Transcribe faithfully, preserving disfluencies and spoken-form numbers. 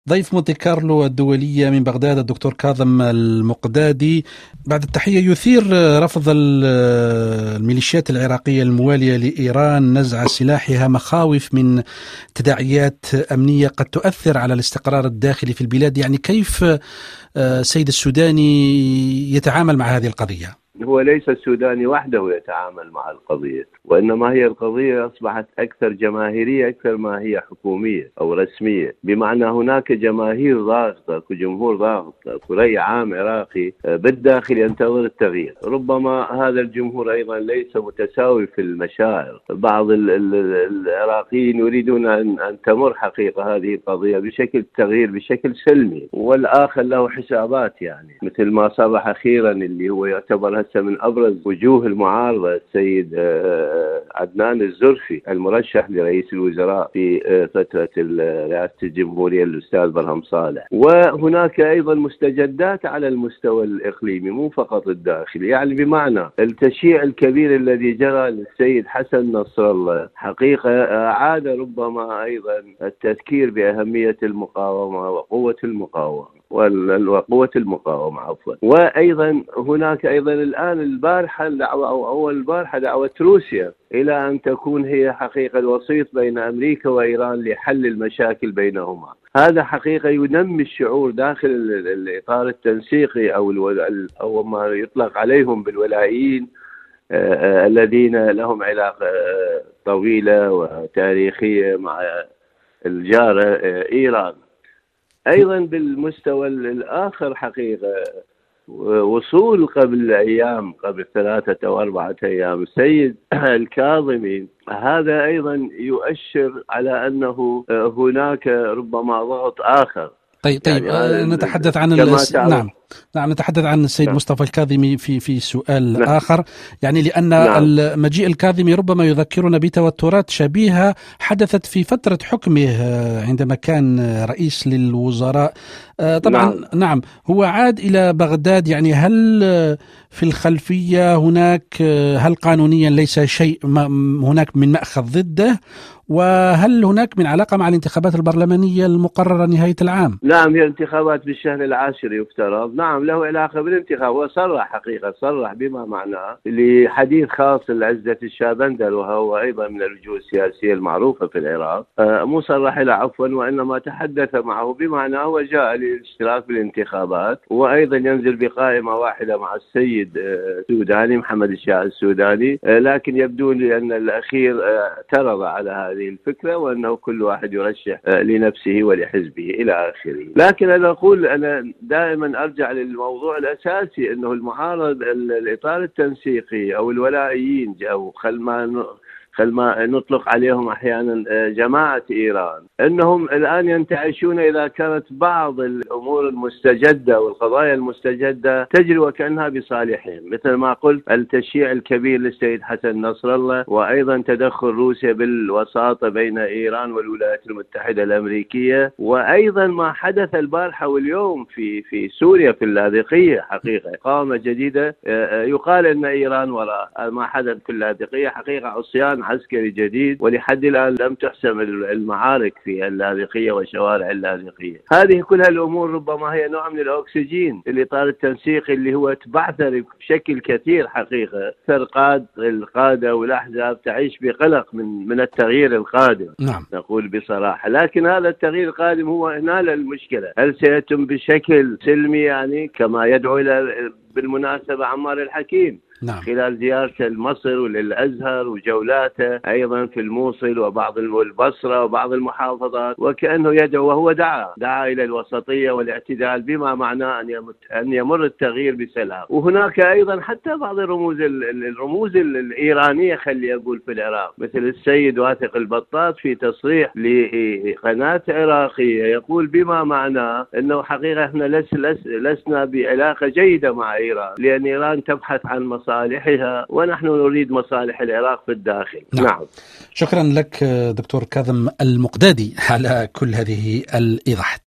ضيف مونتي كارلو الدولية من بغداد الدكتور كاظم المقدادي. بعد التحية، يثير رفض الميليشيات العراقية الموالية لإيران نزع سلاحها مخاوف من تداعيات أمنية قد تؤثر على الاستقرار الداخلي في البلاد. يعني كيف السيد السوداني يتعامل مع هذه القضية؟ هو ليس السوداني وحده يتعامل مع القضية، وإنما هي القضية أصبحت أكثر جماهيرية أكثر ما هي حكومية أو رسمية، بمعنى هناك جماهير ضاغطة وجمهور ضاغط ورأي عام عراقي بالداخل ينتظر التغيير. ربما هذا الجمهور أيضا ليس متساوي في المشاعر، بعض العراقيين يريدون أن تمر حقيقة هذه القضية بشكل تغيير بشكل سلمي، والآخر له حسابات، يعني مثل ما صرح أخيرا اللي هو يعتبر من أبرز وجوه المعارضة السيد عدنان الزرفي المرشح لرئيس الوزراء في فترة رئاسة الجمهورية الأستاذ برهم صالح. وهناك أيضا مستجدات على المستوى الإقليمي مو فقط الداخلي، يعني بمعنى التشييع الكبير الذي جرى للسيد حسن نصر الله حقيقة أعاد ربما أيضا التذكير بأهمية المقاومة وقوة المقاومة وقوة المقاومة عفوا. وأيضا هناك أيضا الآن البارحة دعوة أو أول البارحة دعوة روسيا إلى أن تكون هي حقيقة الوسيط بين أمريكا وإيران لحل المشاكل بينهما. هذا حقيقة ينمي الشعور داخل الإطار التنسيقي أو أو ما يطلق عليهم بالولائيين آه الذين لهم علاقة طويلة وتاريخية مع الجارة آه إيران. أيضا بالمستوى الآخر حقيقة وصول قبل أيام قبل ثلاثة أو أربعة أيام السيد الكاظمي، هذا أيضا يؤشر على أنه هناك ربما ضغط آخر. طيب طيب يعني نتحدث عن نعم نعم نتحدث عن السيد نعم. مصطفى الكاظمي في في سؤال نعم. آخر، يعني لأن نعم. المجيء الكاظمي ربما يذكرنا بتوترات شبيهة حدثت في فترة حكمه عندما كان رئيس للوزراء. طبعا نعم. نعم هو عاد إلى بغداد، يعني هل في الخلفية هناك هل قانونيا ليس شيء هناك من مأخذ ضده، وهل هناك من علاقة مع الانتخابات البرلمانية المقررة نهاية العام؟ نعم، هي انتخابات بالشهر العاشر يفترض. نعم له علاقة بالانتخاب، وصرح حقيقة صرح بما معناه لحديث خاص لعزة الشابندر، وهو أيضا من الوجوه السياسية المعروفة في العراق، مو صرح له عفوا، وإنما تحدث معه بمعنى وجاء للاشتراك بالانتخابات، وأيضا ينزل بقائمة واحدة مع السيد السوداني محمد الشاه السوداني، لكن يبدو لي أن الأخير اعترض على هذه الفكرة، وأنه كل واحد يرشح لنفسه ولحزبه إلى آخره. لكن أنا أقول أنا دائما أرجع للموضوع الأساسي، أنه المعارض الإطار التنسيقي أو الولائيين أو خل ما خل ما نطلق عليهم أحيانا جماعة إيران، أنهم الآن ينتعشون إذا كانت بعض الأمور المستجدة والقضايا المستجدة تجري وكأنها بصالحهم، مثل ما قلت التشييع الكبير للسيد حسن نصر الله، وأيضا تدخل روسيا بالوساطة بين إيران والولايات المتحدة الأمريكية، وأيضا ما حدث البارحة واليوم في في سوريا في اللاذقية حقيقة قامة جديدة يقال أن إيران وراء ما حدث في اللاذقية، حقيقة عصيان عسكري جديد، ولحد الآن لم تحسم المعارك في اللاذقية وشوارع اللاذقية. هذه كلها الأمور ربما هي نوع من الأكسجين الإطار التنسيقي اللي هو تبعثر بشكل كثير حقيقة فرقات القادة والأحزاب تعيش بقلق من من التغيير القادم. نعم. نقول بصراحة، لكن هذا التغيير القادم هو هنا المشكلة، هل سيتم بشكل سلمي يعني كما يدعو إلى بالمناسبة عمار الحكيم نعم. خلال زيارته لمصر وللأزهر وجولاته أيضا في الموصل وبعض البصرة وبعض المحافظات، وكأنه يدعو وهو دعا دعا إلى الوسطية والاعتدال، بما معناه أن أن يمر التغيير بسلام. وهناك أيضا حتى بعض الرموز الرموز الإيرانية خلي أقول في العراق، مثل السيد واثق البطاط في تصريح لقناة عراقية يقول بما معناه أنه حقيقة احنا لس لس لسنا بعلاقة جيدة مع إيران، لأن إيران تبحث عن مصالح مصالحها ونحن نريد مصالح العراق في الداخل. نعم. نعم. شكرا لك دكتور كاظم المقدادي على كل هذه الإيضاحات.